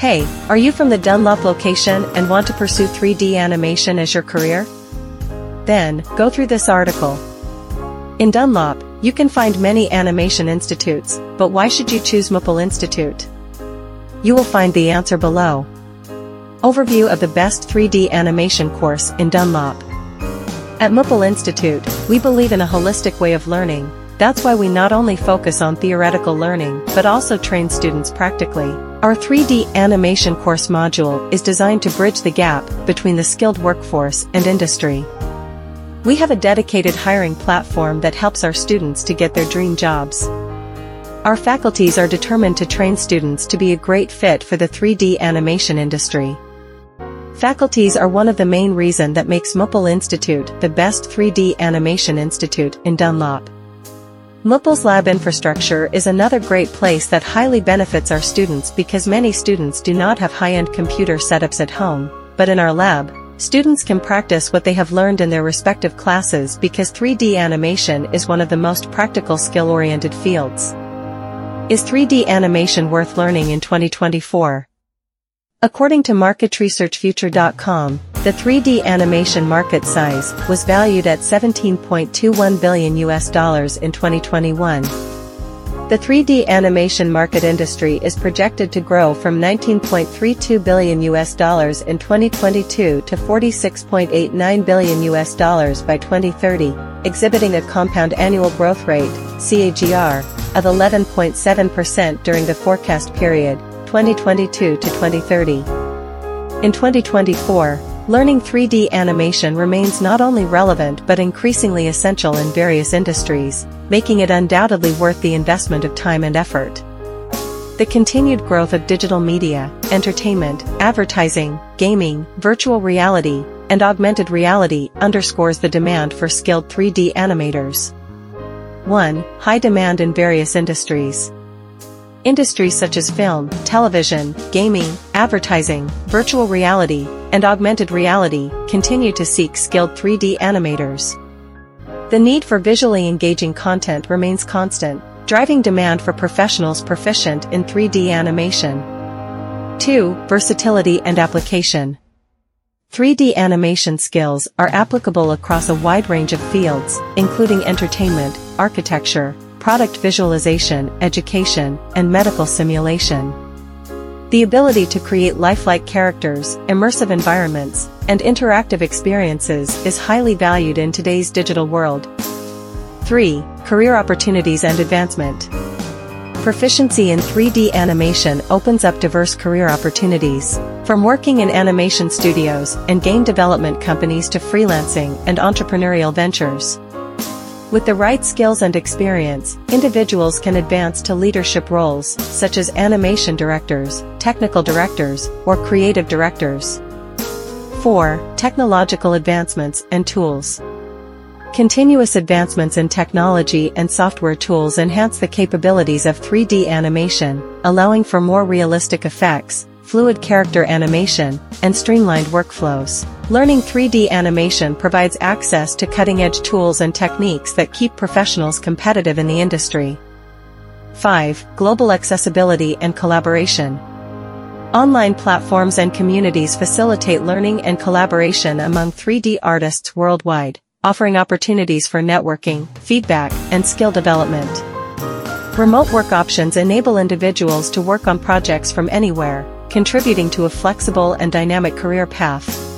Hey, are you from the Dunlop location and want to pursue 3D animation as your career? Then, go through this article. In Dunlop, you can find many animation institutes, but why should you choose MUPL Institute? You will find the answer below. Overview of the best 3D animation course in Dunlop. At MUPL Institute, we believe in a holistic way of learning. That's why we not only focus on theoretical learning, but also train students practically. Our 3D animation course module is designed to bridge the gap between the skilled workforce and industry. We have a dedicated hiring platform that helps our students to get their dream jobs. Our faculties are determined to train students to be a great fit for the 3D animation industry. Faculties are one of the main reasons that makes MUPL Institute the best 3D animation institute in Dunlop. MUPL's lab infrastructure is another great place that highly benefits our students because many students do not have high-end computer setups at home, but in our lab, students can practice what they have learned in their respective classes because 3D animation is one of the most practical skill-oriented fields. Is 3D animation worth learning in 2024? According to MarketResearchFuture.com, the 3D animation market size was valued at $17.21 billion in 2021. The 3D animation market industry is projected to grow from $19.32 billion in 2022 to $46.89 billion by 2030, exhibiting a compound annual growth rate (CAGR) of 11.7% during the forecast period 2022 to 2030. In 2024, learning 3D animation remains not only relevant but increasingly essential in various industries, making it undoubtedly worth the investment of time and effort. The continued growth of digital media, entertainment, advertising, gaming, virtual reality, and augmented reality underscores the demand for skilled 3D animators. 1. High demand in various industries. Industries such as film, television, gaming, advertising, virtual reality, and augmented reality continue to seek skilled 3D animators. The need for visually engaging content remains constant, driving demand for professionals proficient in 3D animation. 2. Versatility and application. 3D animation skills are applicable across a wide range of fields, including entertainment, architecture, product visualization, education, and medical simulation. The ability to create lifelike characters, immersive environments, and interactive experiences is highly valued in today's digital world. 3. Career opportunities and advancement. Proficiency in 3D animation opens up diverse career opportunities, from working in animation studios and game development companies to freelancing and entrepreneurial ventures. With the right skills and experience, individuals can advance to leadership roles, such as animation directors, technical directors, or creative directors. 4. Technological advancements and tools. Continuous advancements in technology and software tools enhance the capabilities of 3D animation, allowing for more realistic effects, fluid character animation, and streamlined workflows. Learning 3D animation provides access to cutting-edge tools and techniques that keep professionals competitive in the industry. 5. Global accessibility and collaboration. Online platforms and communities facilitate learning and collaboration among 3D artists worldwide, offering opportunities for networking, feedback, and skill development. Remote work options enable individuals to work on projects from anywhere, contributing to a flexible and dynamic career path.